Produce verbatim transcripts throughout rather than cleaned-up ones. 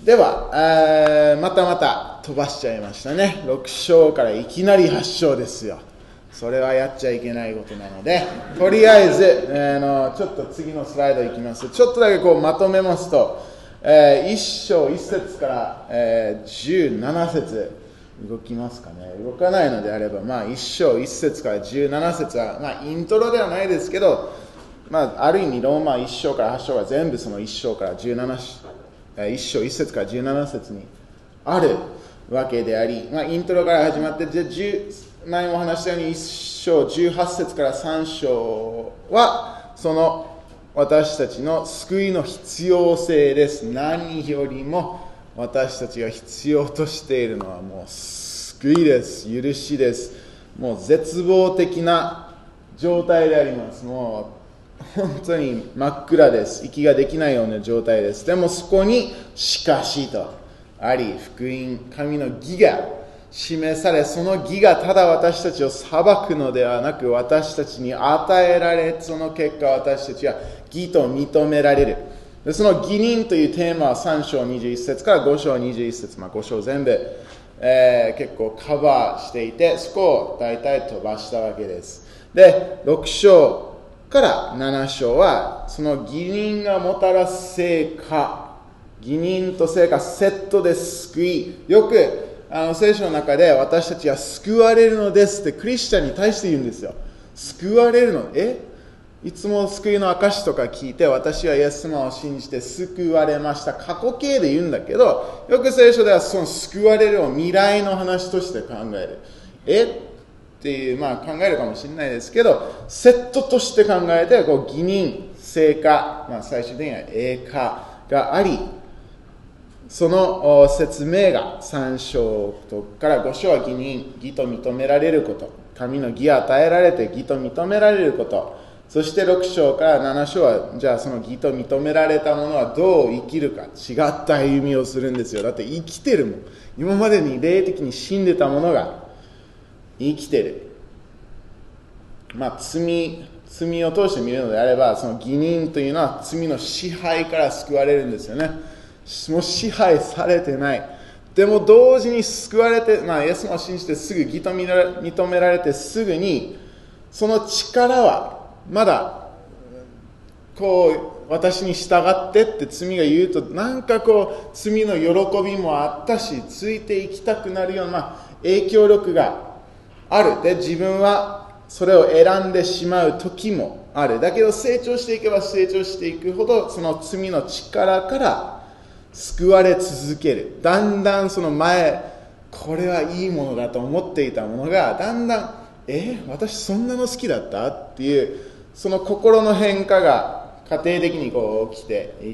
では、えーまたまた飛ばしちゃいましたね。ろく章からいきなりはち章ですよ。それはやっちゃいけないことなので、とりあえず、えー、のちょっと次のスライドいきます。ちょっとだけこうまとめますと、えー、いち章いち節から、えー、じゅうなな節動きますかね。動かないのであれば、まあ、いち章いち節からじゅうなな節は、まあ、イントロではないですけど、まあ、ある意味ローマいち章からはち章が全部そのいち章からじゅうなな、いち章いち節からじゅうなな節にあるわけであり、まあ、イントロから始まって、じゃ前も話したようにいち章じゅうはち節からさん章はその私たちの救いの必要性です。何よりも私たちが必要としているのはもう救いです。許しです。もう絶望的な状態であります。もう本当に真っ暗です。息ができないような状態です。でもそこにしかしとあり、福音、神の義が示され、その義がただ私たちを裁くのではなく、私たちに与えられ、その結果私たちは義と認められる。でその義人というテーマはさん章にじゅういち節からご章にじゅういち節、まあ、ご章全部、えー、結構カバーしていて、そこを大体飛ばしたわけです。で、ろく章からなな章はその義人がもたらす成果、義人と成果セットで救い、よくあの聖書の中で私たちは救われるのですってクリスチャンに対して言うんですよ。救われるの、えいつも救いの証とか聞いて、私はイエス様を信じて救われました、過去形で言うんだけど、よく聖書ではその救われるを未来の話として考える。えっていう、まあ考えるかもしれないですけど、セットとして考えて、こう義人、成果、まあ最終的には栄華があり、その説明がさん章からご章は義人、義と認められること、神の義を与えられて義と認められること、そしてろく章からなな章は、じゃあその義と認められたものはどう生きるか、違った歩みをするんですよ。だって生きてるもん。今までに霊的に死んでたものが生きてる。まあ罪、罪を通して見るのであれば、その義人というのは罪の支配から救われるんですよね。もう支配されてない。でも同時に救われて、まあ、イエス様を信じてすぐ義と認められてすぐに、その力はまだこう私に従ってって罪が言うと、なんかこう罪の喜びもあったし、ついていきたくなるような影響力がある。で自分はそれを選んでしまう時もある。だけど成長していけば成長していくほど、その罪の力から救われ続ける。だんだんその前、これはいいものだと思っていたものが、だんだん、え、私そんなの好きだったっていう、その心の変化が家庭的にこう起きていって、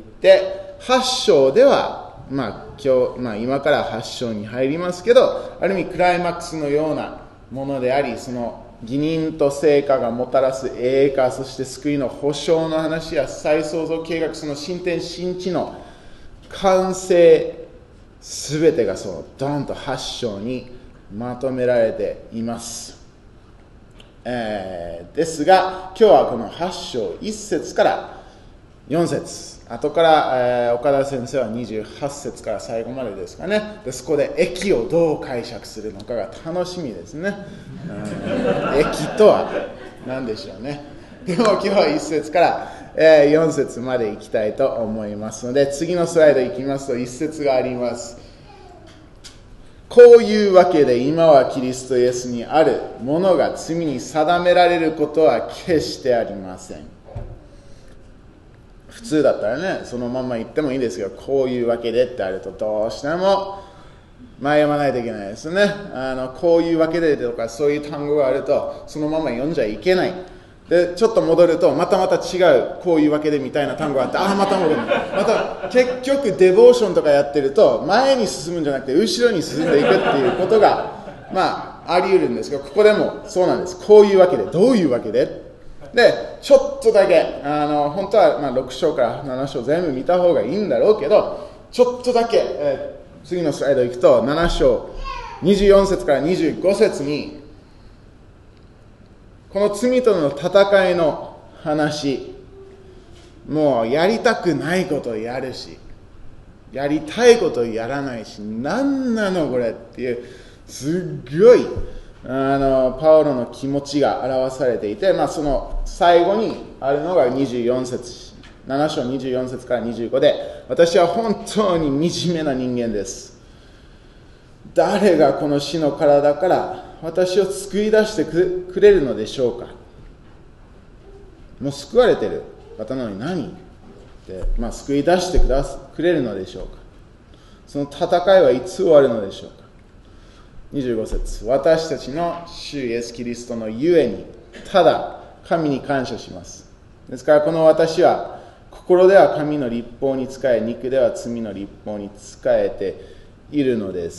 はち章では、まあ今日、まあ今からはち章に入りますけど、ある意味クライマックスのようなものであり、その義人と成果がもたらす栄華、そして救いの保証の話や再創造計画、その新天新地の完成すべてがそのドンとはち章にまとめられています、えー、ですが今日はこのはち章いち節からよん節、後から、えー、岡田先生はにじゅうはち節から最後までですかね。でそこで駅をどう解釈するのかが楽しみですね。駅とは何でしょうね。でも今日はいち節からよん節までいきたいと思いますので、次のスライドいきますといち節があります。こういうわけで今はキリストイエスにあるものが罪に定められることは決してありません。普通だったらね、そのまま言ってもいいんですけど、こういうわけでってあるとどうしても前読まないといけないですね。あのこういうわけでとかそういう単語があるとそのまま読んじゃいけない。でちょっと戻るとまたまた違うこういうわけでみたいな単語があって、ああまた戻る、また結局デボーションとかやってると前に進むんじゃなくて後ろに進んでいくっていうことがまああり得るんですけど、ここでもそうなんです。こういうわけで、どういうわけででちょっとだけあの本当はまあろく章からなな章全部見た方がいいんだろうけど、ちょっとだけ、えー、次のスライド行くとなな章にじゅうよん節からにじゅうご節にこの罪との戦いの話、もうやりたくないことをやるし、 やりたいことをやらないし、何なのこれっていう、すっごいあのパウロの気持ちが表されていて、まあ、その最後にあるのがにじゅうよん節、なな章にじゅうよん節からにじゅうごで、私は本当に惨めな人間です。誰がこの死の体から私を救い出してくれるのでしょうか。もう救われてる方なのに何で、まあ、救い出してくだくれるのでしょうか。その戦いはいつ終わるのでしょうか。にじゅうご節、私たちの主イエスキリストのゆえにただ神に感謝します。ですからこの私は心では神の律法に仕え、肉では罪の律法に仕えているのです。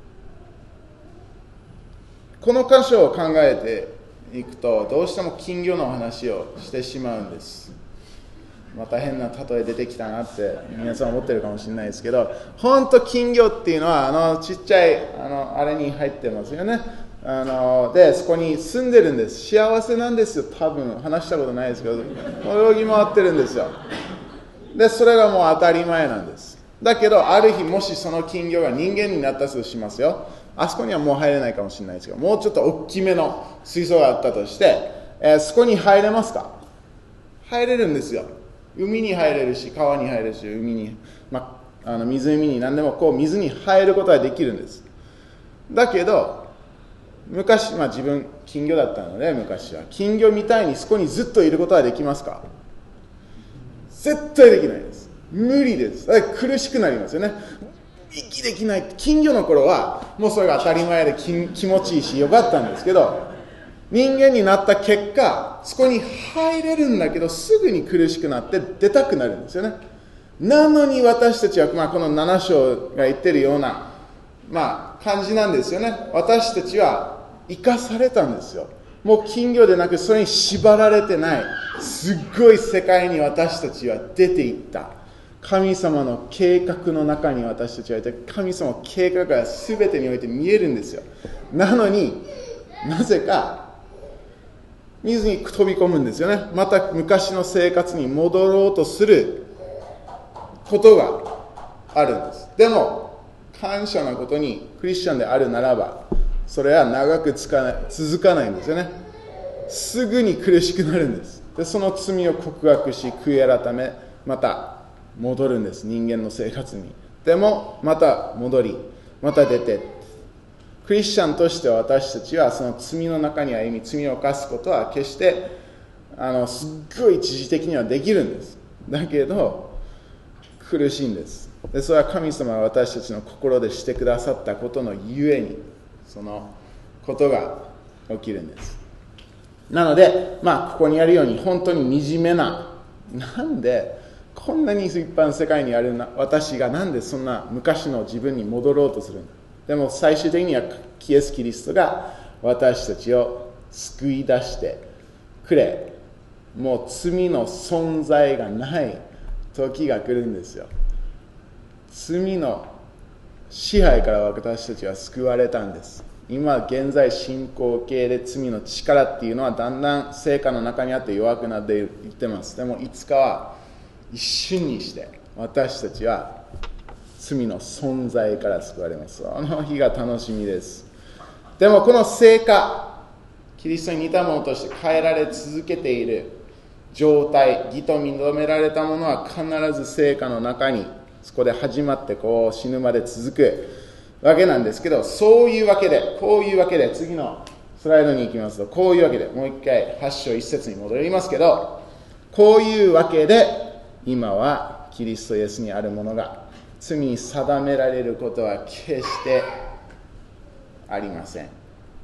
この箇所を考えていくと、どうしても金魚の話をしてしまうんです。また変な例え出てきたなって皆さん思ってるかもしれないですけど、本当金魚っていうのはあのちっちゃいあのあれに入ってますよね。あのでそこに住んでるんです。幸せなんですよ。多分話したことないですけど、泳ぎ回ってるんですよ。でそれがもう当たり前なんです。だけどある日もしその金魚が人間になったとしますよ。あそこにはもう入れないかもしれないですけど、もうちょっと大きめの水槽があったとして、えー、そこに入れますか？入れるんですよ。海に入れるし、川に入れるし、海に、まあ、あの湖に何でもこう水に入ることはできるんです。だけど昔、まあ、自分金魚だったので、昔は金魚みたいにそこにずっといることはできますか？絶対できないです。無理です。だから苦しくなりますよね。息できない。金魚の頃はもうそれが当たり前で 気, 気持ちいいしよかったんですけど、人間になった結果、そこに入れるんだけどすぐに苦しくなって出たくなるんですよね。なのに私たちは、まあ、このなな章が言ってるような、まあ、感じなんですよね。私たちは生かされたんですよ。もう金魚でなくそれに縛られてないすっごい世界に私たちは出ていった。神様の計画の中に私たちはいて、神様の計画が全てにおいて見えるんですよ。なのになぜか水に飛び込むんですよね。また昔の生活に戻ろうとすることがあるんです。でも感謝なことにクリスチャンであるならば、それは長くつかない続かないんですよね。すぐに苦しくなるんです。でその罪を告白し悔い改め、また戻るんです、人間の生活に。でもまた戻り、また出て、クリスチャンとして私たちはその罪の中に歩み、罪を犯すことは決してあのすっごい一時的にはできるんです。だけど苦しいんです。でそれは神様が私たちの心でしてくださったことのゆえにそのことが起きるんです。なので、まあ、ここにあるように本当に惨めな、なんでこんなに一般の世界にあるな私がなんでそんな昔の自分に戻ろうとするんだ。でも最終的にはイエス・キリストが私たちを救い出してくれ、もう罪の存在がない時が来るんですよ。罪の支配から私たちは救われたんです。今現在進行形で罪の力っていうのはだんだん成果の中にあって弱くなっていってます。でもいつかは一瞬にして私たちは罪の存在から救われます。その日が楽しみです。でもこの成果、キリストに似たものとして変えられ続けている状態、義と認められたものは必ず成果の中にそこで始まってこう死ぬまで続くわけなんですけど、そういうわけでこういうわけで次のスライドに行きますと、こういうわけでもう一回はち章いち節に戻りますけど、こういうわけで今はキリストイエスにあるものが罪に定められることは決してありません。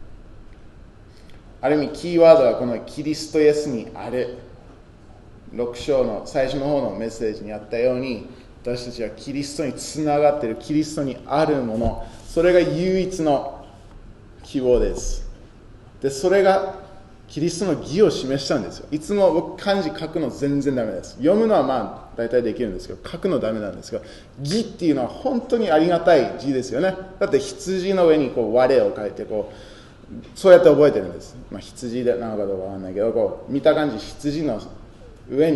ある意味キーワードはこのキリストイエスにある。ろく章の最初の方のメッセージにあったように、私たちはキリストにつながっている、キリストにあるもの、それが唯一の希望です。でそれがキリストの義を示したんですよ。いつも僕漢字書くの全然ダメです。読むのはまあ大体できるんですけど、書くのダメなんですけど、義っていうのは本当にありがたい字ですよね。だって羊の上にこう我を書いてこうそうやって覚えてるんです。まあ、羊なのかどうかわかんないけど、こう見た感じ羊の上に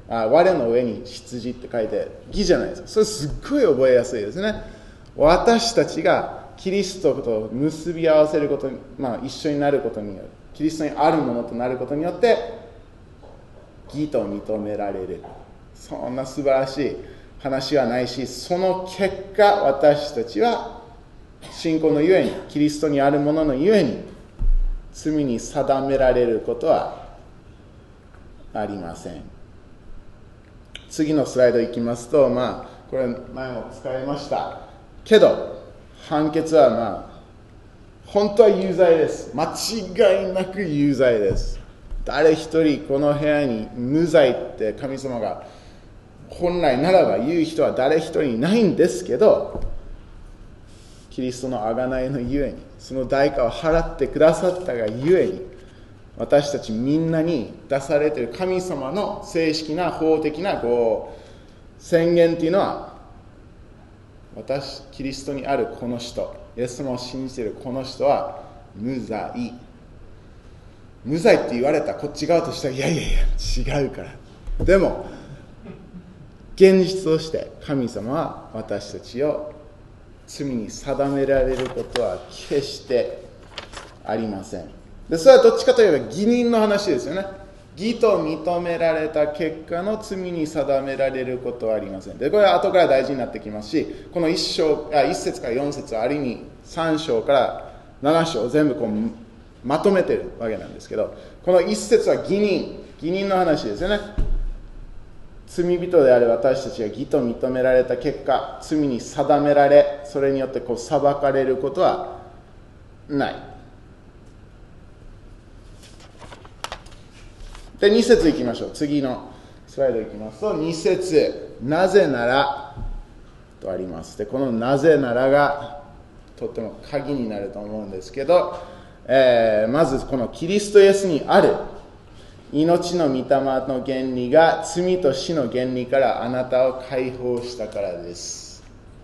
あ我の上に羊って書いて義じゃないですか。それすっごい覚えやすいですね。私たちがキリストと結び合わせることに、まあ、一緒になることによる、キリストにあるものとなることによって義と認められる。そんな素晴らしい話はないし、その結果私たちは信仰のゆえに、キリストにあるもののゆえに罪に定められることはありません。次のスライドいきますと、まあこれ前も使いましたけど、判決はまあ本当は有罪です。間違いなく有罪です。誰一人この部屋に無罪って神様が本来ならば言う人は誰一人いないんですけど、キリストの贖いのゆえに、その代価を払ってくださったがゆえに、私たちみんなに出されている神様の正式な法的なこう宣言っていうのは、私キリストにあるこの人、イエス様を信じているこの人は無罪。無罪って言われたこっち側としては、いやいやいや違うから。でも現実として神様は私たちを罪に定められることは決してありません。でそれはどっちかといえば義人の話ですよね。義と認められた結果の罪に定められることはありません。でこれは後から大事になってきますし、この 1, 章あいっ節からよん節はある意味さん章からなな章を全部こうまとめてるわけなんですけど、このいっ節は義人義人の話ですよね。罪人である私たちが義と認められた結果、罪に定められ、それによってこう裁かれることはない。でに節いきましょう。次のスライドいきますと、に節、なぜならとあります。でこのなぜならがとっても鍵になると思うんですけど、えー、まずこのキリストイエスにある命の御霊の原理が罪と死の原理からあなたを解放したからです。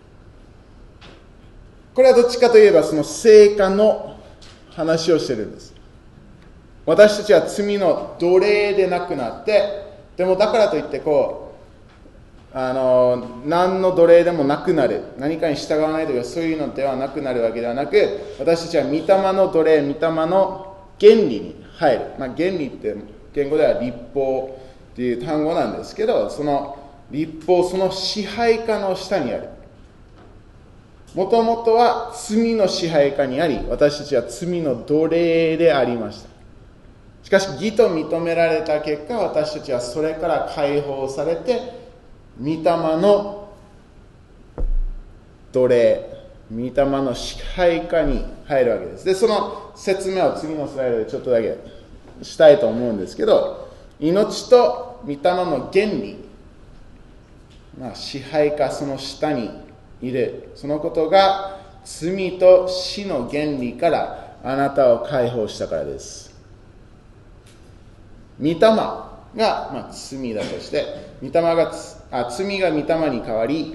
これはどっちかといえばその成果の話をしてるんです。私たちは罪の奴隷でなくなって、でもだからといってこうあの何の奴隷でもなくなる、何かに従わないとかそういうのではなくなるわけではなく、私たちは御霊の奴隷、御霊の原理に入る。まあ、原理って言語では律法っていう単語なんですけど、その律法、その支配下の下にある。もともとは罪の支配下にあり、私たちは罪の奴隷でありました。しかし義と認められた結果、私たちはそれから解放されて御霊の奴隷、御霊の支配下に入るわけです。でその説明を次のスライドでちょっとだけしたいと思うんですけど、命と御霊の原理、まあ、支配下、その下にいる、そのことが罪と死の原理からあなたを解放したからです。御霊が、まあ、罪だとして、御霊があ罪が御霊に変わり、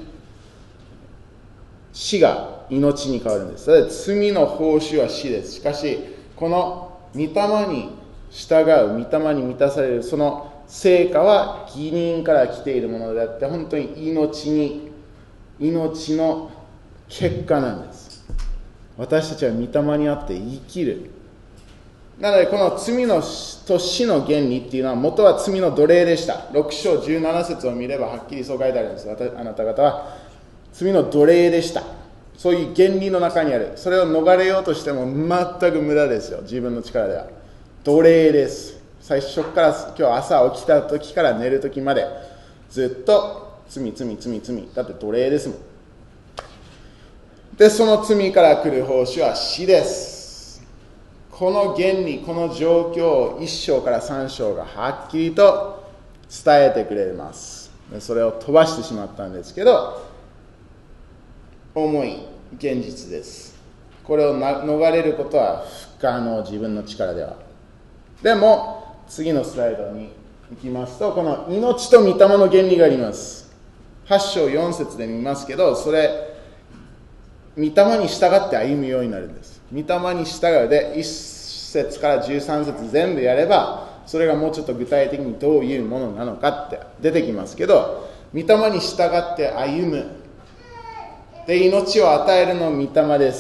死が命に変わるんです。罪の報酬は死です。しかしこの御霊に従う、御霊に満たされるその成果は義人から来ているものであって、本当に命に命の結果なんです。私たちは御霊にあって生きる。なのでこの罪のと死の原理っていうのは、元は罪の奴隷でした。ろく章じゅうなな節を見ればはっきりそう書いてあるんです。あなた方は罪の奴隷でした。そういう原理の中にある。それを逃れようとしても全く無駄ですよ。自分の力では奴隷です。最初から今日朝起きた時から寝る時までずっと罪罪罪罪だって奴隷ですもん。でその罪から来る報酬は死です。この原理、この状況をいっ章からさん章がはっきりと伝えてくれます。それを飛ばしてしまったんですけど、重い現実です。これをな逃れることは不可能、自分の力では。でも次のスライドに行きますと、この命と御霊の原理があります。はち章よん節で見ますけど、それ御霊に従って歩むようになるんです。御霊に従うでいっ節からじゅうさん節全部やれば、 それがもうちょっと具体的にどういうものなのかって出てきますけど、御霊に従って歩む。で、命を与えるの御霊です。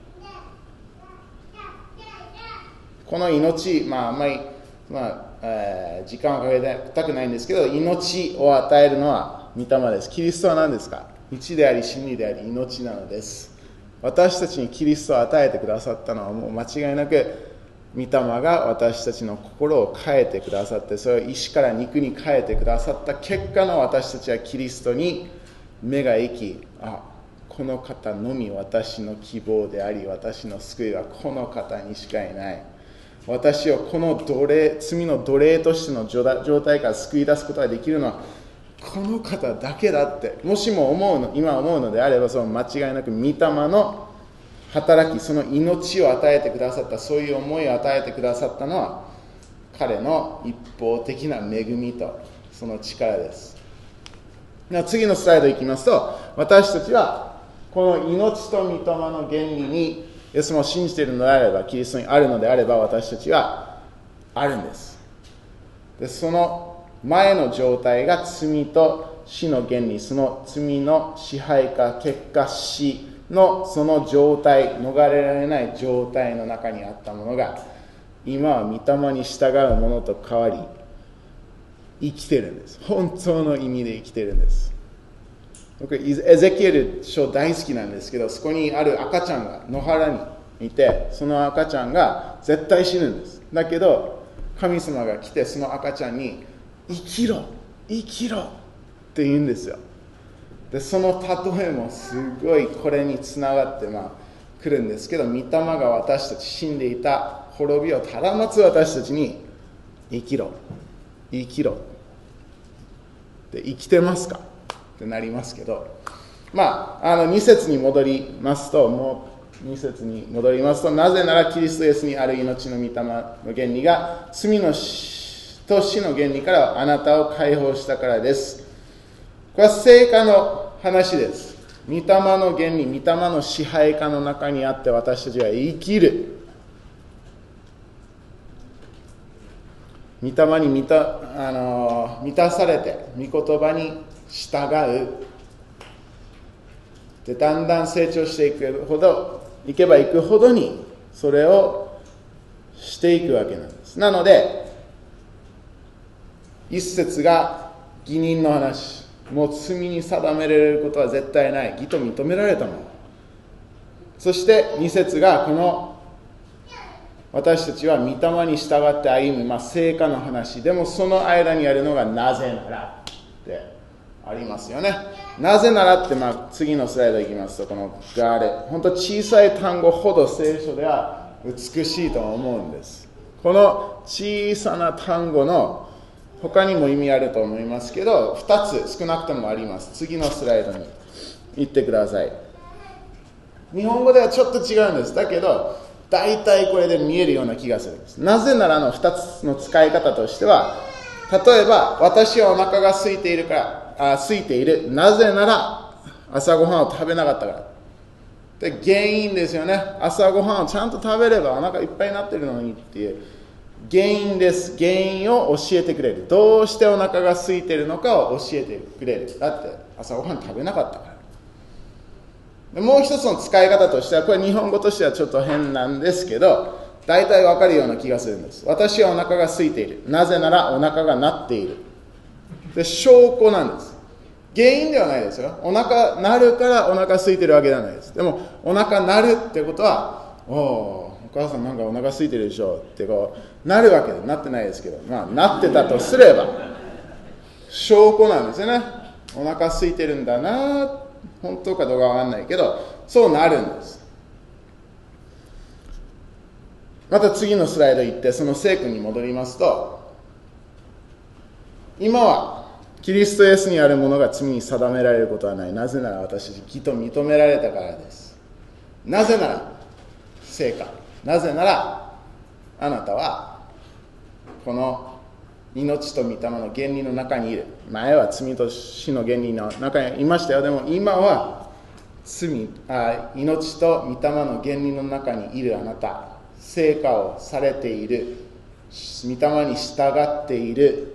この命、まあ、あんまり、まあえー、時間をかけたくないんですけど、命を与えるのは御霊です。キリストは何ですか？道であり真理であり命なのです。私たちにキリストを与えてくださったのはもう間違いなく御霊が私たちの心を変えてくださって、それを石から肉に変えてくださった結果の私たちはキリストに目が行き、あ、この方のみ私の希望であり、私の救いはこの方にしかいない。私をこの奴隷、罪の奴隷としての状態から救い出すことができるのはこの方だけだって、もしも思うの、今思うのであれば、その間違いなく御霊の働き、その命を与えてくださった、そういう思いを与えてくださったのは彼の一方的な恵みとその力です。では次のスライドいきますと、私たちはこの命と御霊の原理にイエスも信じているのであれば、キリストにあるのであれば、私たちはあるんです。で、その前の状態が罪と死の原理、その罪の支配下、結果死のその状態、逃れられない状態の中にあったものが、今は御霊に従うものと変わり、生きてるんです。本当の意味で生きてるんです。僕、エゼキエル書大好きなんですけど、そこにある赤ちゃんが野原にいて、その赤ちゃんが絶対死ぬんです。だけど、神様が来て、その赤ちゃんに、生きろ、生きろって言うんですよ。で、その例えもすごいこれにつながってまあ来るんですけど、御霊が私たち死んでいた滅びをただ待つ私たちに、生きろ、生きろで、生きてますかってなりますけど、まあ、あのに節に戻りますと、もうに節に戻りますと、なぜならキリストイエスにある命の御霊の原理が罪のと死の原理からあなたを解放したからです。これは聖歌の話です。御霊の原理、御霊の支配下の中にあって私たちは生きる。御霊に満た、あの満たされて、御言葉に従う。で、だんだん成長していくほど、いけばいくほどに、それをしていくわけなんです。なので、一節が義人の話。もう罪に定められることは絶対ない。義と認められたもの。そして二節がこの私たちは御霊に従って歩む、まあ、聖歌の話。でもその間にあるのがなぜならってありますよね。なぜならって、まあ、次のスライドいきますと、このガーレ。本当小さい単語ほど聖書では美しいと思うんです。この小さな単語の他にも意味あると思いますけど、ふたつ少なくともあります。次のスライドに行ってください。日本語ではちょっと違うんです。だけど、大体これで見えるような気がするんです。なぜならのふたつの使い方としては、例えば、私はお腹が空いているから、あ空いている。なぜなら、朝ごはんを食べなかったから。で、原因ですよね。朝ごはんをちゃんと食べればお腹いっぱいになってるのにっていう。原因です。原因を教えてくれる。どうしてお腹が空いているのかを教えてくれる。だって朝ごはん食べなかったから。でもう一つの使い方としては、これ日本語としてはちょっと変なんですけど、大体わかるような気がするんです。私はお腹が空いている。なぜならお腹が鳴っている。で、証拠なんです。原因ではないですよ。お腹鳴るからお腹空いてるわけではないです。でもお腹鳴るってことは、おおお母さんなんかお腹空いてるでしょってこうなるわけでなってないですけど、まあなってたとすれば証拠なんですよね。お腹空いてるんだな、本当かどうかわかんないけどそうなるんです。また次のスライド行ってその聖句に戻りますと、今はキリストイエスにあるものが罪に定められることはない。なぜなら私たち義と認められたからです。なぜなら聖歌、なぜならあなたはこの命と御霊の原理の中にいる。前は罪と死の原理の中にいましたよ。でも今は罪あ命と御霊の原理の中にいるあなた、聖歌をされている御霊に従っている。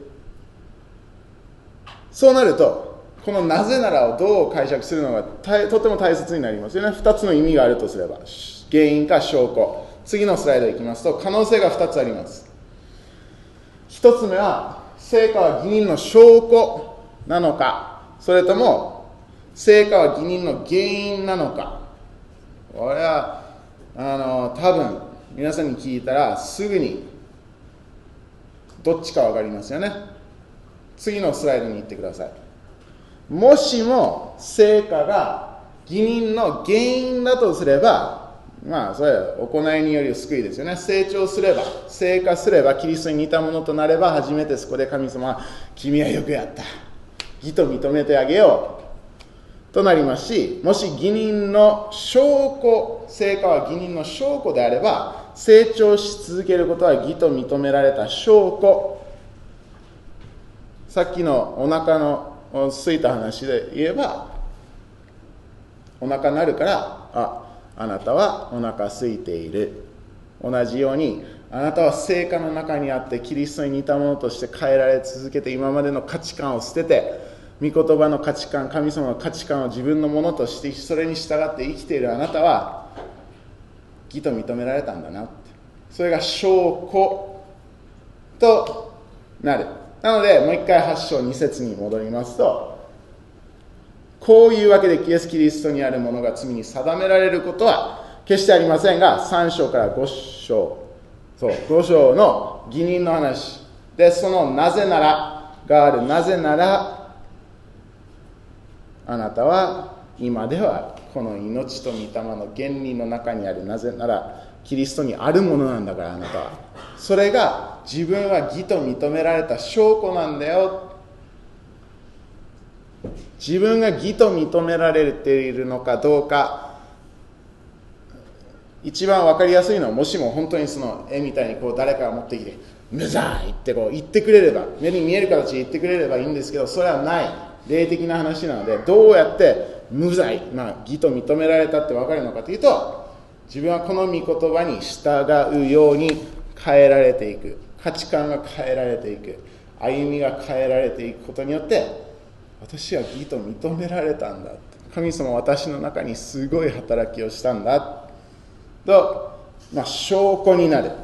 そうなると、このなぜならをどう解釈するのがとても大切になりますよね。ふたつの意味があるとすれば、原因か証拠。次のスライドいきますと、可能性がふたつあります。ひとつめは、成果は義人の証拠なのか、それとも成果は義人の原因なのか。これはあの多分皆さんに聞いたらすぐにどっちか分かりますよね。次のスライドに行ってください。もしも成果が義人の原因だとすれば、まあそれは行いによる救いですよね。成長すれば、成果すれば、キリストに似たものとなれば、初めてそこで神様は君はよくやった、義と認めてあげようとなりますし、もし義人の証拠、成果は義人の証拠であれば、成長し続けることは義と認められた証拠。さっきのお腹の空いた話で言えば、お腹なるから、あ、あなたはお腹空いている。同じように、あなたは成果の中にあってキリストに似たものとして変えられ続けて、今までの価値観を捨てて、御言葉の価値観、神様の価値観を自分のものとして、それに従って生きているあなたは義と認められたんだなって。それが証拠となる。なのでもう一回はち章に節に戻りますと、こういうわけでイエス・キリストにあるものが罪に定められることは決してありませんが、さん章からご章、そうご章の義人の話で、そのなぜならがある。なぜならあなたは今ではこの命と御霊の原理の中にある。なぜならキリストにあるものなんだから、あなたはそれが自分は義と認められた証拠なんだよ。自分が義と認められているのかどうか、一番分かりやすいのは、もしも本当にその絵みたいにこう誰かが持ってきて無罪ってこう言ってくれれば、目に見える形で言ってくれればいいんですけど、それはない霊的な話なので、どうやって無罪、まあ、義と認められたって分かるのかというと、自分はこの御言葉に従うように変えられていく、価値観が変えられていく、歩みが変えられていくことによって、私は義と認められたんだ、神様は私の中にすごい働きをしたんだと、まあ、証拠になる。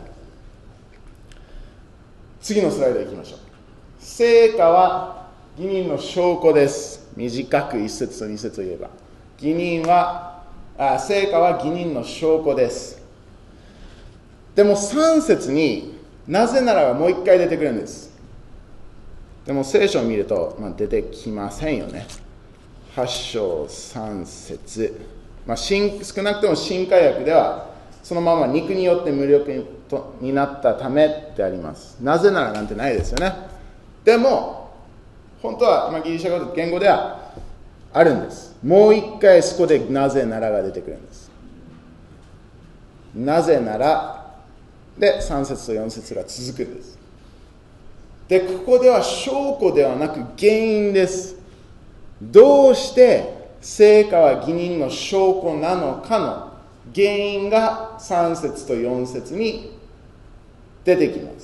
次のスライド行きましょう。成果は義人の証拠です。短く一節と二節を言えば、義人はあ成果は義人の証拠です。でもさん節になぜならがもう一回出てくるんです。でも聖書を見ると、まあ、出てきませんよね。はち章さん節、まあ、新少なくとも新海訳ではそのまま肉によって無力になったためってあります。なぜならなんてないですよね。でも本当は、まあ、ギリシャ語言語ではあるんです。もう一回そこでなぜならが出てくるんです。なぜならでさん節とよん節が続くんです。でここでは証拠ではなく原因です。どうして成果は義人の証拠なのかの原因がさん節とよん節に出てきます。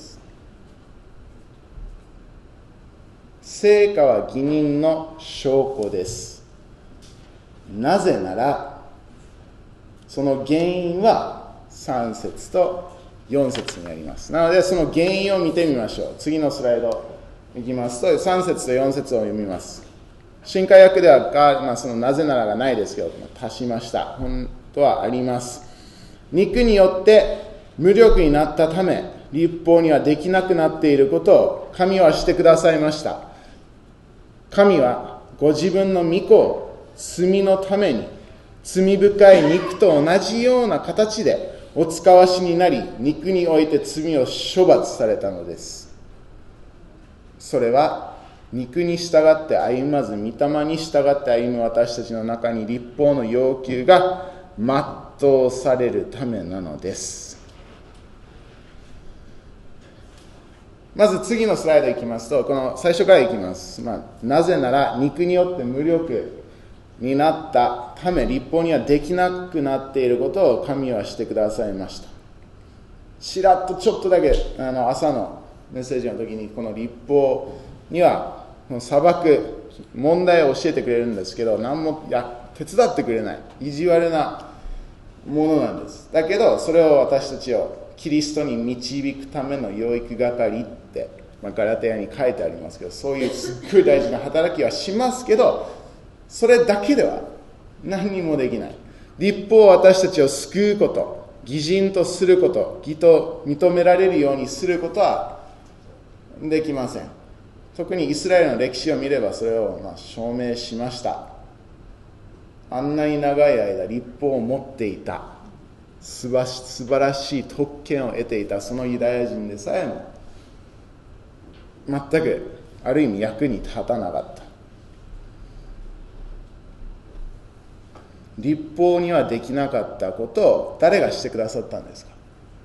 成果は義人の証拠です。なぜならその原因はさん節とよん節にあります。なのでその原因を見てみましょう。次のスライドいきますと、さん節とよん節を読みます。新海訳では、まあ、そのなぜならがないですけど、足しました。本当はあります。肉によって無力になったため、立法にはできなくなっていることを神はしてくださいました。神はご自分の御子を罪のために、罪深い肉と同じような形でお使わしになり、肉において罪を処罰されたのです。それは肉に従って歩まず、御霊に従って歩む私たちの中に律法の要求が全うされるためなのです。まず次のスライドいきますと、この最初からいきます。まあ、なぜなら肉によって無力になったため、律法にはできなくなっていることを神はしてくださいました。 ちらっとちょっとだけあの朝のメッセージの時にこの律法には裁く問題を教えてくれるんですけど、何もや手伝ってくれない意地悪なものなんです。だけどそれを私たちをキリストに導くための養育係って、まあ、ガラテヤに書いてありますけど、そういうすっごい大事な働きはしますけど、それだけでは何にもできない。律法は私たちを救うこと、義人とすること、義と認められるようにすることはできません。特にイスラエルの歴史を見ればそれをまあ証明しました。あんなに長い間律法を持っていた、素晴らしい特権を得ていたそのユダヤ人でさえも全くある意味役に立たなかった。律法にはできなかったことを誰がしてくださったんですか。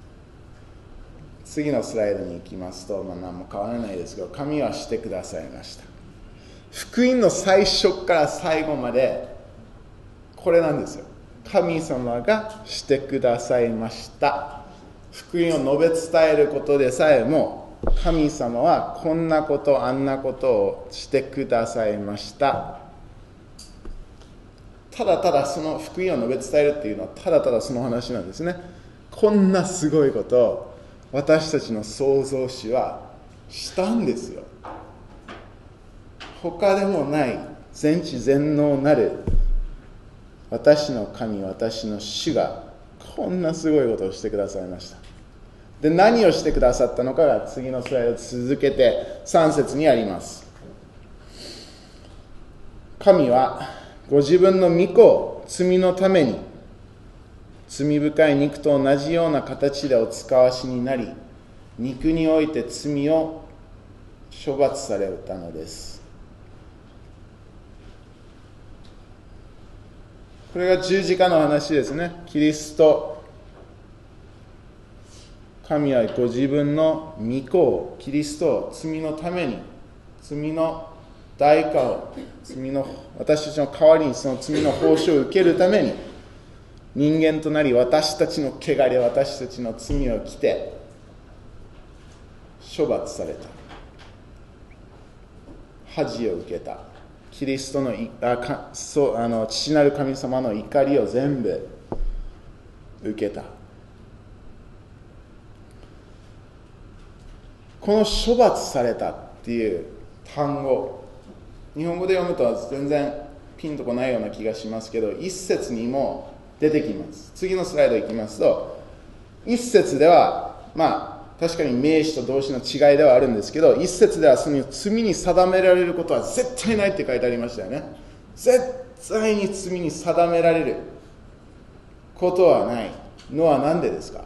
次のスライドに行きますと、まあ、何も変わらないですけど、神はしてくださいました。福音の最初から最後までこれなんですよ。神様がしてくださいました。福音を述べ伝えることでさえも、神様はこんなことあんなことをしてくださいました。ただただその福音を述べ伝えるっていうのはただただその話なんですね。こんなすごいことを私たちの創造主はしたんですよ。他でもない全知全能なる私の神、私の主がこんなすごいことをしてくださいました。で、何をしてくださったのかが次のスライド続けてさん節にあります。神はご自分の御子を罪のために罪深い肉と同じような形でお使わしになり、肉において罪を処罰されたのです。これが十字架の話ですね。キリスト、神はご自分の御子を、キリストを罪のために、罪の代価を、罪の私たちの代わりにその罪の報酬を受けるために人間となり、私たちの汚れ、私たちの罪を着て処罰された。恥を受けた。キリストのあかそうあの父なる神様の怒りを全部受けた。この処罰されたっていう単語、日本語で読むと全然ピンとこないような気がしますけど、一節にも出てきます。次のスライド行きますと、一節ではまあ確かに名詞と動詞の違いではあるんですけど、一節ではその罪に定められることは絶対ないって書いてありましたよね。絶対に罪に定められることはないのは何でですか。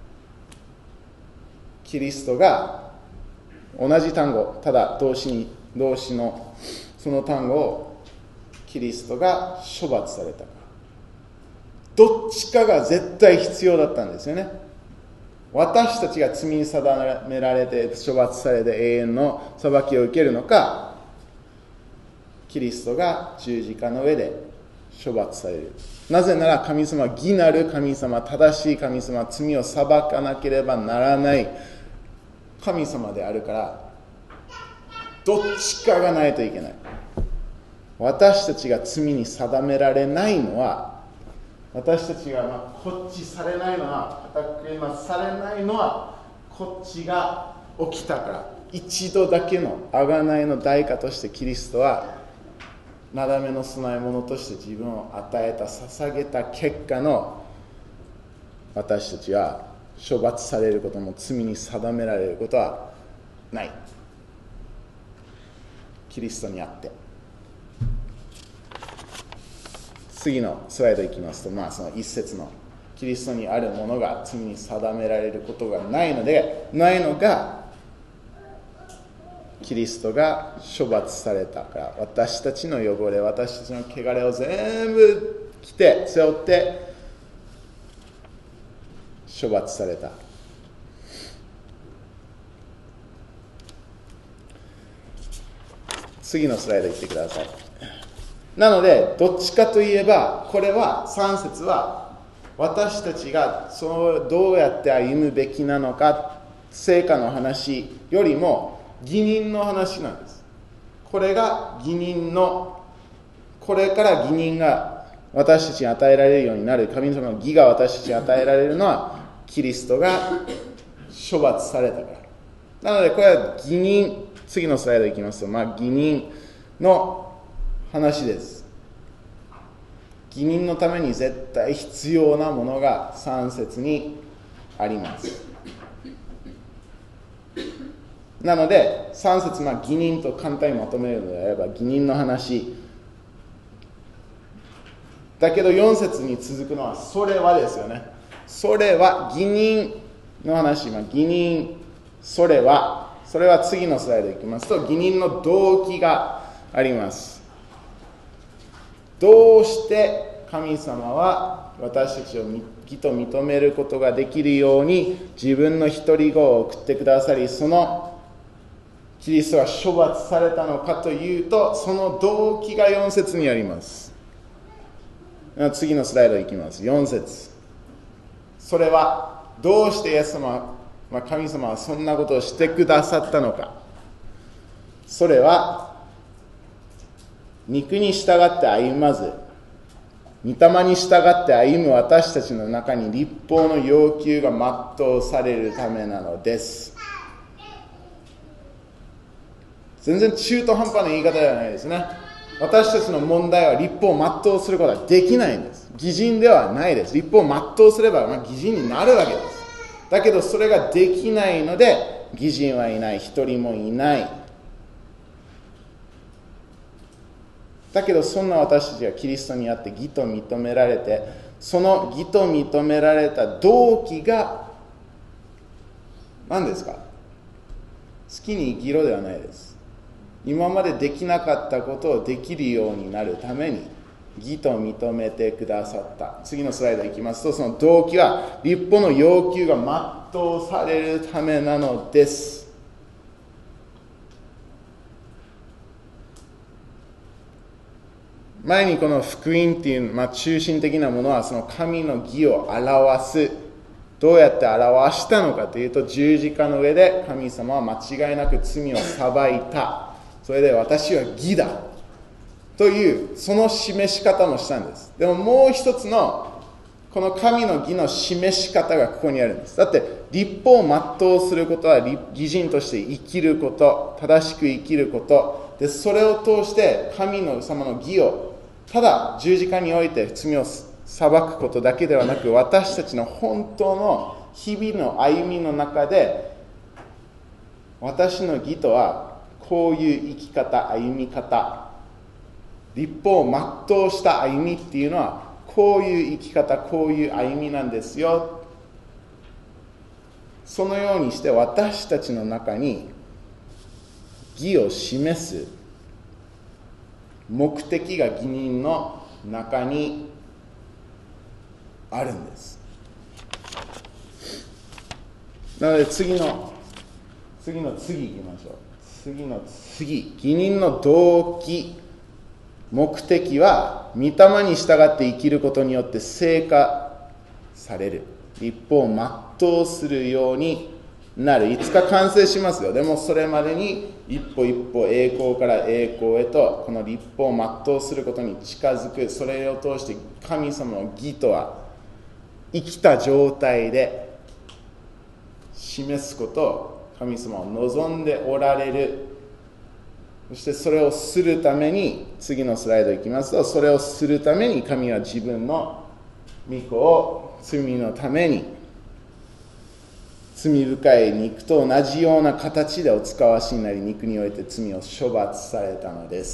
キリストが同じ単語、ただ動詞に動詞のその単語をキリストが処罰されたから、どっちかが絶対必要だったんですよね。私たちが罪に定められて処罰されて永遠の裁きを受けるのか、キリストが十字架の上で処罰される。なぜなら神様は義なる神様、正しい神様、罪を裁かなければならない神様であるから、どっちかがないといけない。私たちが罪に定められないのは、私たちがまあこっちされないのは、固くまされないのは、こっちが起きたから、一度だけの贖いの代価としてキリストは、なだめの供え物として自分を与えた、捧げた結果の、私たちは処罰されることも罪に定められることはない。キリストにあって。次のスライドいきますと、まあその一節のキリストにあるものが罪に定められることがないので、ないのがキリストが処罰されたから、私たちの汚れ、私たちの汚れを全部着て背負って処罰された。次のスライドいってください。なのでどっちかといえば、これはさん節は私たちがそうどうやって歩むべきなのか、成果の話よりも義人の話なんです。これが義人の、これから義人が私たちに与えられるようになる、神様の義が私たちに与えられるのはキリストが処罰されたから。なのでこれは義人、次のスライドいきますと、まあ、義人の話です。義人のために絶対必要なものがさん節にあります。なのでさん節、まあ、義人と簡単にまとめるのであれば義人の話だけど、よん節に続くのはそれはですよね。それは義人の話、まあ、義人、それはそれは次のスライドいきますと、義人の動機があります。どうして神様は私たちを義と認めることができるように自分の一人子を送ってくださり、そのキリストが処罰されたのかというと、その動機がよん節にあります。次のスライドいきます。よん節。それはどうしてイエス様、まあ、神様はそんなことをしてくださったのか。それは肉に従って歩まず、御霊に従って歩む私たちの中に律法の要求が全うされるためなのです。全然中途半端な言い方ではないですね。私たちの問題は律法を全うすることはできないんです。義人ではないです。律法を全うすれば、まあ、義人になるわけです。だけどそれができないので義人はいない、一人もいない。だけどそんな私たちがキリストにあって義と認められて、その義と認められた動機が何ですか？好きに生きろではないです。今までできなかったことをできるようになるために義と認めてくださった。次のスライドいきますと、その動機は律法の要求が全うされるためなのです。前にこの福音っていう、まあ、中心的なものはその神の義を表す。どうやって表したのかというと、十字架の上で神様は間違いなく罪を裁いた。それで私は義だというその示し方もしたんです。でももう一つのこの神の義の示し方がここにあるんです。だって律法を全うすることは義人として生きること、正しく生きることで、それを通して神の様の義をただ十字架において罪を裁くことだけではなく、私たちの本当の日々の歩みの中で、私の義とはこういう生き方、歩み方、律法を全うした歩みっていうのはこういう生き方、こういう歩みなんですよ。そのようにして私たちの中に義を示す目的が義人の中にあるんです。なので次の次の次行きましょう。次の次、義人の動機、目的は御霊に従って生きることによって成果される。律法を全うするようになる。いつか完成しますよ。でもそれまでに一歩一歩栄光から栄光へとこの律法を全うすることに近づく。それを通して神様の義とは生きた状態で示すことを神様を望んでおられる。そしてそれをするために、次のスライドいきますと、それをするために神は自分の御子を罪のために、罪深い肉と同じような形でお使わしになり、肉において罪を処罰されたのです。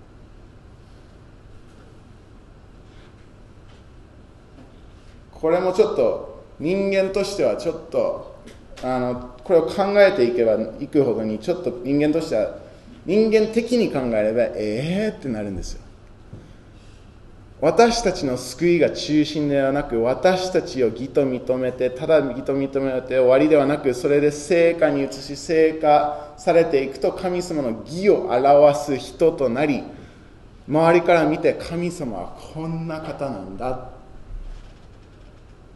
これもちょっと人間としてはちょっとあのこれを考えていけばいくほどに、ちょっと人間としては人間的に考えればえーってなるんですよ。私たちの救いが中心ではなく、私たちを義と認めて、ただ義と認めて終わりではなく、それで成果に移し成果されていくと、神様の義を表す人となり、周りから見て神様はこんな方なんだ、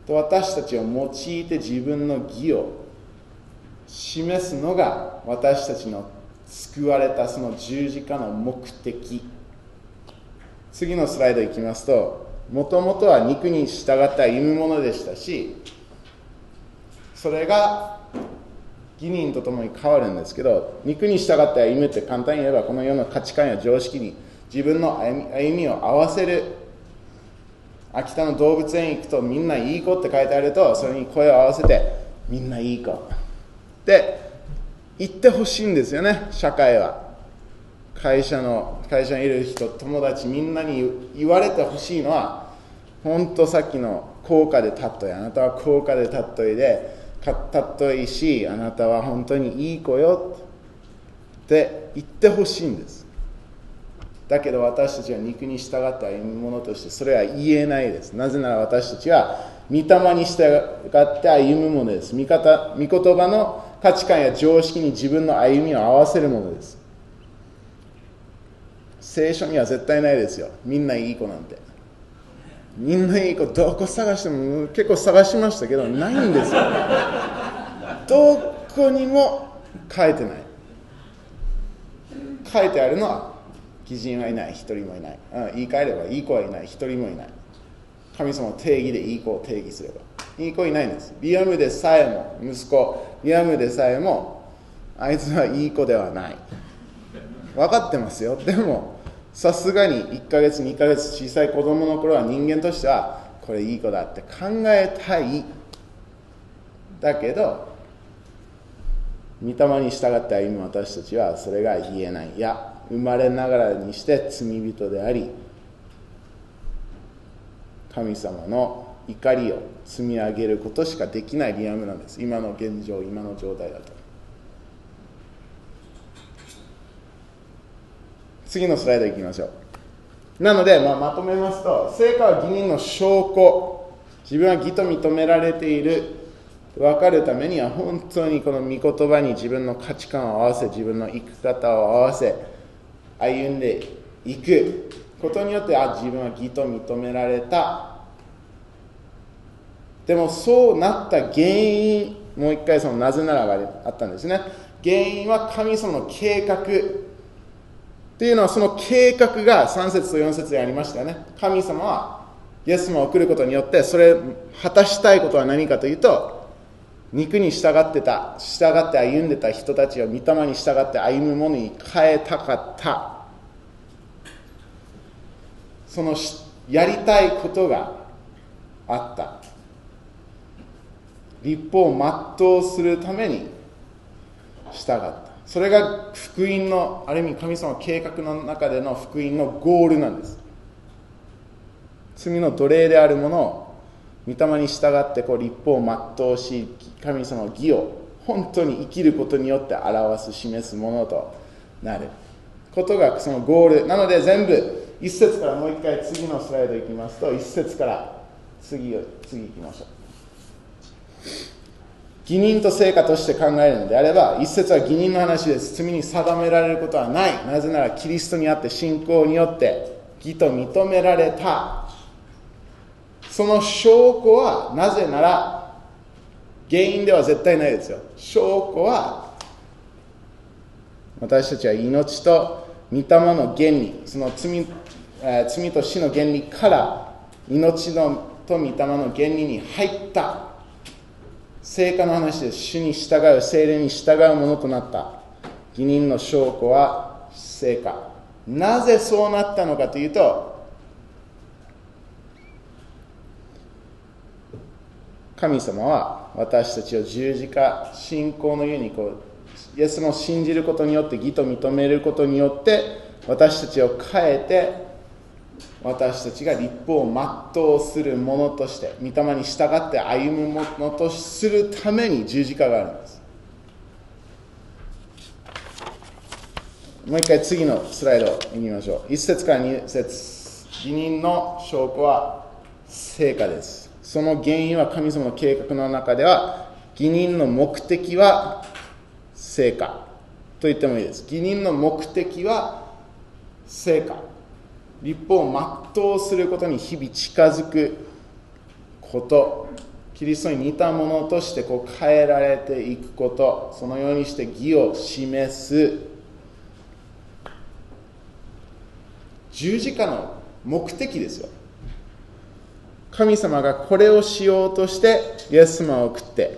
と私たちを用いて自分の義を示すのが私たちの救われたその十字架の目的。次のスライドいきますと、もともとは肉に従って歩むものでしたし、それが義人とともに変わるんですけど、肉に従って歩むって簡単に言えば、この世の価値観や常識に自分の歩み、歩みを合わせる。秋田の動物園行くとみんないい子って書いてあると、それに声を合わせてみんないい子って言ってほしいんですよね。社会は会社の会社にいる人、友達みんなに言われてほしいのは、本当さっきの高価で尊い、あなたは高価で尊いで尊いし、あなたは本当にいい子よって言ってほしいんです。だけど私たちは肉に従って歩むものとしてそれは言えないです。なぜなら私たちは御霊に従って歩むものです。御方、御言葉の価値観や常識に自分の歩みを合わせるものです。聖書には絶対ないですよ。みんないい子なんて。みんないい子どこ探しても、結構探しましたけどないんですよ。どこにも書いてない。書いてあるのは義人はいない、一人もいない。うん、言い換えればいい子はいない、一人もいない。神様の定義でいい子を定義すればいい子いないんです。リアムでさえも、息子リアムでさえもあいつはいい子ではない。分かってますよ。でもさすがにいっかげつにかげつ小さい子供の頃は人間としてはこれいい子だって考えたい。だけど御霊に従って歩む私たちはそれが言えない。いや、生まれながらにして罪人であり、神様の怒りを積み上げることしかできないリアムなんです。今の現状、今の状態だと。次のスライドいきましょう。なので、まあ、まとめますと、成果は義人の証拠、自分は義と認められている分かるためには、本当にこの御言葉に自分の価値観を合わせ、自分の生き方を合わせ歩んでいくことによって、あ、自分は義と認められた。でもそうなった原因、もう一回そのなぜならがあったんですね。原因は神様の計画っていうのは、その計画がさん節とよん節でありましたよね。神様はイエス様を送ることによって、それ果たしたいことは何かというと、肉に従ってた、従って歩んでた人たちを御霊に従って歩むものに変えたかった。そのやりたいことがあった。律法を全うするために従った。それが福音の、ある意味神様の計画の中での福音のゴールなんです。罪の奴隷であるものを御霊に従ってこう律法を全うし、神様の義を本当に生きることによって表す、示すものとなることがそのゴールなので、全部一節からもう一回次のスライドいきますと、一節から次を次行きましょう。義人と成果として考えるのであれば、一節は義人の話です。罪に定められることはない。なぜならキリストにあって信仰によって義と認められた。その証拠は、なぜなら原因では絶対ないですよ。証拠は、私たちは命と御霊の原理、その 罪, えー、罪と死の原理から命のと御霊の原理に入った成果の話です。主に従う、聖霊に従うものとなった義人の証拠は成果。なぜそうなったのかというと、神様は私たちを十字架、信仰のゆえにこうイエスの信じることによって、義と認めることによって私たちを変えて、私たちが律法を全うするものとして、御霊に従って歩むものとするために十字架があるんです。もう一回次のスライド見ましょう。いち節からに節、義人の証拠は成果です。その原因は、神様の計画の中では義人の目的は成果と言ってもいいです。義人の目的は成果、律法を全うすることに日々近づくことキリストに似たものとしてこう変えられていくこと、そのようにして義を示す十字架の目的ですよ。神様がこれをしようとしてイエス様を送って、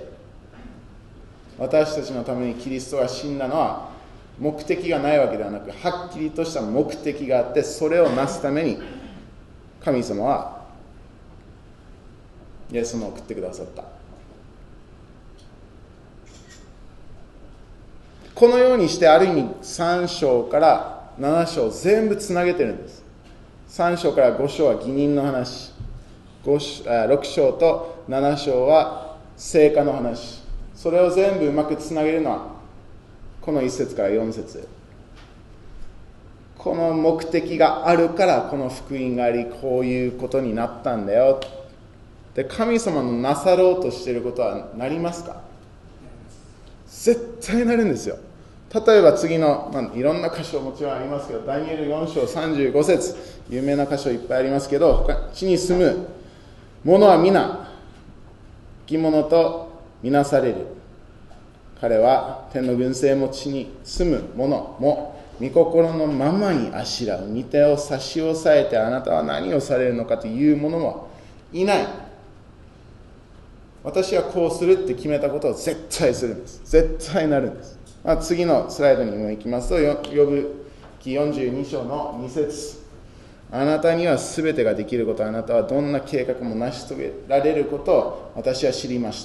私たちのためにキリストが死んだのは目的がないわけではなく、はっきりとした目的があって、それをなすために神様はイエス様を送ってくださった。このようにしてある意味さん章からなな章全部つなげてるんです。さん章からご章は義人の話、ろく章となな章は聖歌の話。それを全部うまくつなげるのはこのいっ節からよん節。この目的があるからこの福音があり、こういうことになったんだよ。で、神様のなさろうとしていることはなりますか？絶対なるんですよ。例えば次の、まあ、いろんな箇所もちろんありますけど、ダニエルよん章さんじゅうご節、有名な箇所いっぱいありますけど、地に住む者は皆生き物とみなされる。彼は天の軍勢も地に住む者も御心のままにあしらう。御手を差し押さえて、あなたは何をされるのかという者もいない。私はこうするって決めたことを絶対するんです。絶対なるんです。まあ、次のスライドにも行きますと、ヨブ記よんじゅうに章のに節。あなたにはすべてができること、あなたはどんな計画も成し遂げられることを私は知りました。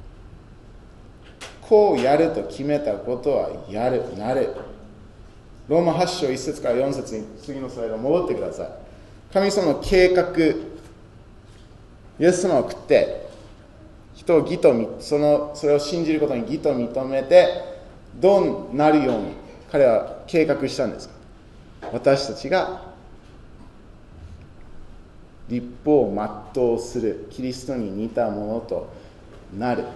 こうやると決めたことはやる、なる。ローマはち章いち節からよん節に次のスライド戻ってください。神様の計画、イエス様を送って人を義とそのそれを信じることに義と認めてどうなるように彼は計画したんですか？私たちが律法を全うする、キリストに似たものとなる。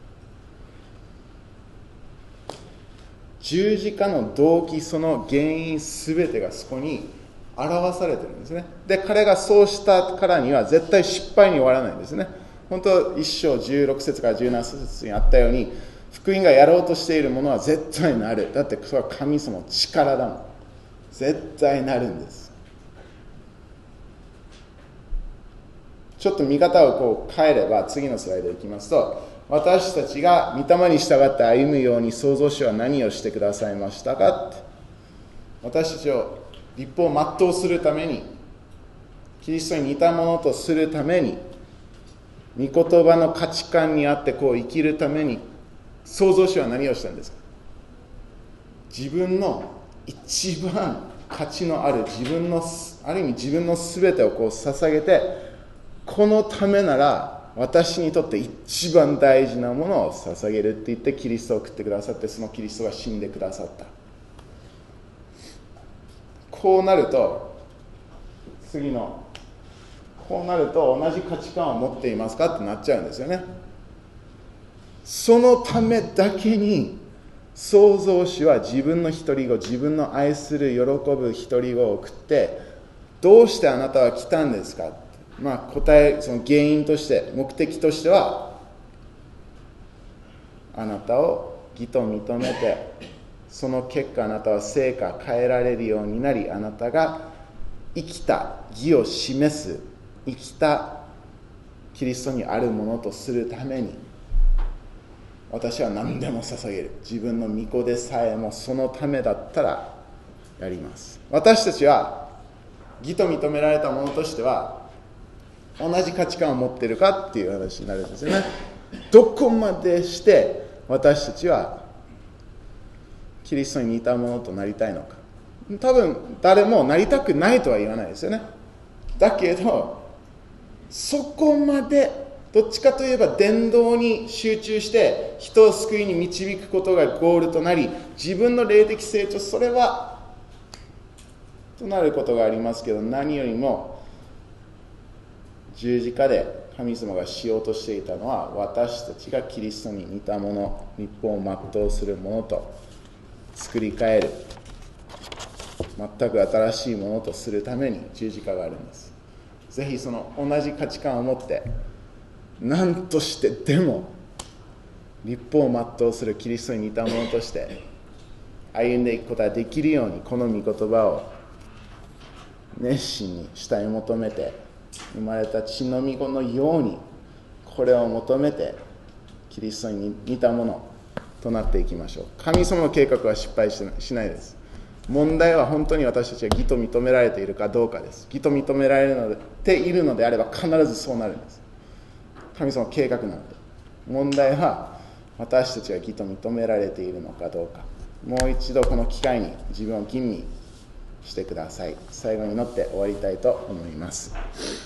十字架の動機、その原因すべてがそこに表されてるんですね。で、彼がそうしたからには絶対失敗に終わらないんですね。本当いち章じゅうろく節からじゅうなな節にあったように、福音がやろうとしているものは絶対なる。だってそれは神様の力だもん。絶対なるんです。ちょっと見方をこう変えれば、次のスライドいきますと、私たちが御霊に従って歩むように創造主は何をしてくださいましたかって。私たちを律法を全うするために、キリストに似たものとするために、御言葉の価値観にあってこう生きるために、創造主は何をしたんですか？自分の一番価値のある自分の、ある意味自分の全てをこう捧げて、このためなら私にとって一番大事なものを捧げるって言ってキリストを送ってくださって、そのキリストが死んでくださった。こうなると、次のこうなると同じ価値観を持っていますかってなっちゃうんですよね。そのためだけに創造主は自分の独り子、自分の愛する喜ぶ独り子を送って、どうしてあなたは来たんですか？まあ答え、その原因として、目的としては、あなたを義と認めて、その結果あなたは成果変えられるようになり、あなたが生きた義を示す、生きたキリストにあるものとするために、私は何でも捧げる。自分の御子でさえもそのためだったらやります。私たちは義と認められたものとしては同じ価値観を持っているかっていう話になるんですよね。どこまでして私たちはキリストに似たものとなりたいのか。多分誰もなりたくないとは言わないですよね。だけどそこまでどっちかといえば伝道に集中して人を救いに導くことがゴールとなり、自分の霊的成長、それはとなることがありますけど、何よりも十字架で神様がしようとしていたのは、私たちがキリストに似たもの、日本を全うするものと作り変える、全く新しいものとするために十字架があるんです。ぜひその同じ価値観を持って何としてでも律法を全うするキリストに似たものとして歩んでいくことができるように、この御言葉を熱心に主体求めて、生まれた血のみ子のようにこれを求めてキリストに似たものとなっていきましょう。神様の計画は失敗しないです。問題は本当に私たちが義と認められているかどうかです。義と認められているのであれば必ずそうなるんです。神様の計画なので。問題は私たちが義と認められているのかどうか。もう一度この機会に自分を吟味してください。最後に祈って終わりたいと思います。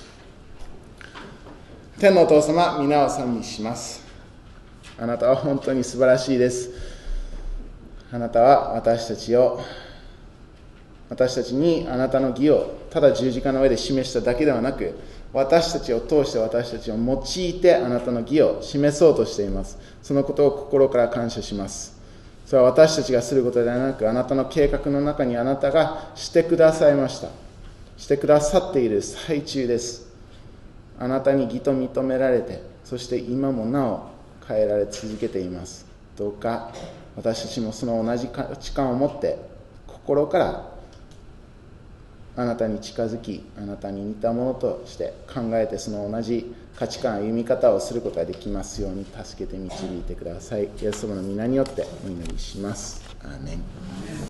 天のお父様、皆を賛美します。あなたは本当に素晴らしいです。あなたは私たちを私たちにあなたの義をただ十字架の上で示しただけではなく、私たちを通して私たちを用いてあなたの義を示そうとしています。そのことを心から感謝します。それは私たちがすることではなく、あなたの計画の中にあなたがしてくださいました。してくださっている最中です。あなたに義と認められて、そして今もなお変えられ続けています。どうか私たちもその同じ価値観を持って心からあなたに近づき、あなたに似たものとして考えて、その同じ価値観、歩み方をすることができますように助けて導いてください。イエス様の皆によってお祈りします。アーメン。